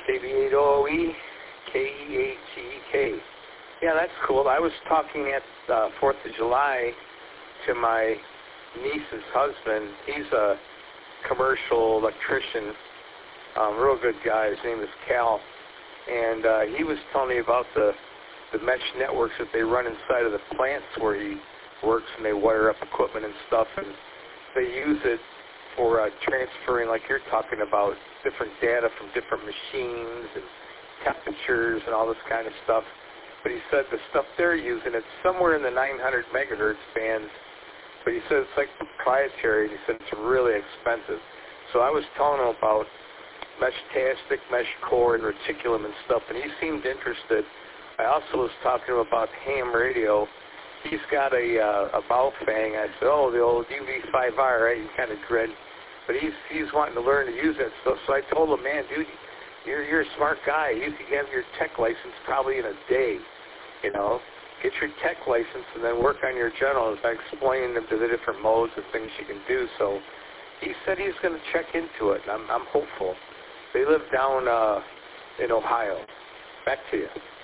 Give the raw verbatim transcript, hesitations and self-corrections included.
K B eight O E, K E eight T E K. Yeah, that's cool. I was talking at uh, fourth of July to my niece's husband. He's a commercial electrician, um, real good guy. His name is Cal. And uh, he was telling me about the, the mesh networks that they run inside of the plants where he works, and they wire up equipment and stuff. And they use it for uh, transferring, like you're talking about, different data from different machines and temperatures and all this kind of stuff. But he said the stuff they're using, it's somewhere in the nine hundred megahertz bands, but he said it's like proprietary, and he said it's really expensive. So I was telling him about Meshtastic, Mesh Core, and Reticulum and stuff, and he seemed interested. I also was talking to him about ham radio. He's got a, uh, a Baofeng. I said, oh, the old U V five R, right? He kind of grinned. But he's he's wanting to learn to use that stuff. So I told him, man, dude, you're, you're a smart guy. You can have your tech license probably in a day, you know. Get your tech license and then work on your generals by explaining them to the different modes and things you can do. So he said he's going to check into it, and I'm, I'm hopeful. They live down uh, in Ohio. Back to you.